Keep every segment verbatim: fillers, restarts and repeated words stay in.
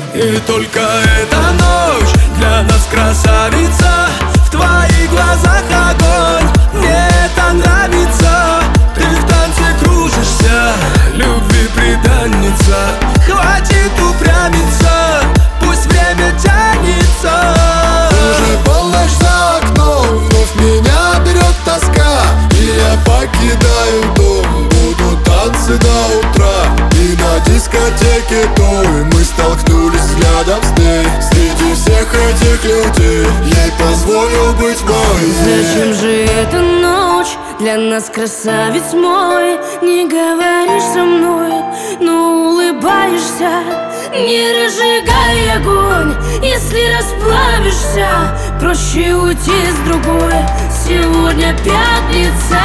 И только эта ночь для нас, красавица. В твоих глазах огонь, мне это нравится. Ты в танце кружишься, любви преданница. Хватит упрямиться, пусть время тянется. Уже полночь за окном, вновь меня берет тоска. И я покидаю дом, будут танцы до утра. И на дискотеке той мы столкнулись взглядом с ней. Среди всех этих людей ей позволил быть моей. Зачем же эта ночь для нас, красавец мой? Не говоришь со мной, но улыбаешься. Не разжигай огонь, если расплавишься. Проще уйти с другой, сегодня пятница.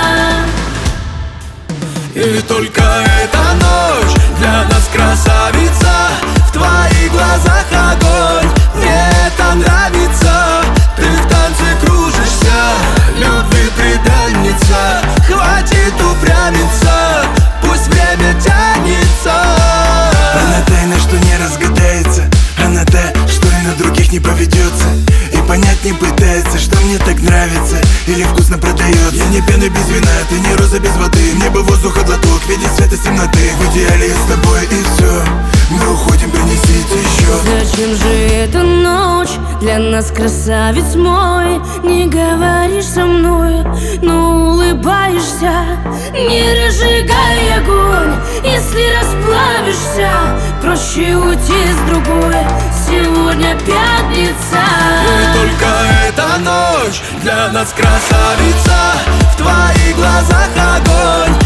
И только эта ночь для нас, красавица. В твоих глазах огонь, мне это нравится. Ты в танце кружишься, любви преданница. Хватит упрямиться, пусть время тянется. Она тайна, что не разгадается. Она та, что и на других не поведется. И понять не пытается, что мне так нравится или вкусно продается. Я не пена без вина, ты не роза без воды. Небо, воздуха, глоток, видеть свет из темноты. В идеале я с тобой и все. Мы уходим, принесите еще. Зачем же эта ночь для нас, красавец мой? Не говоришь со мной, но улыбаешься. Не разжигай огонь, если расплавишься. Проще уйти с другой, сегодня пятница. И только эта ночь для нас, красавица. В твоих глазах огонь,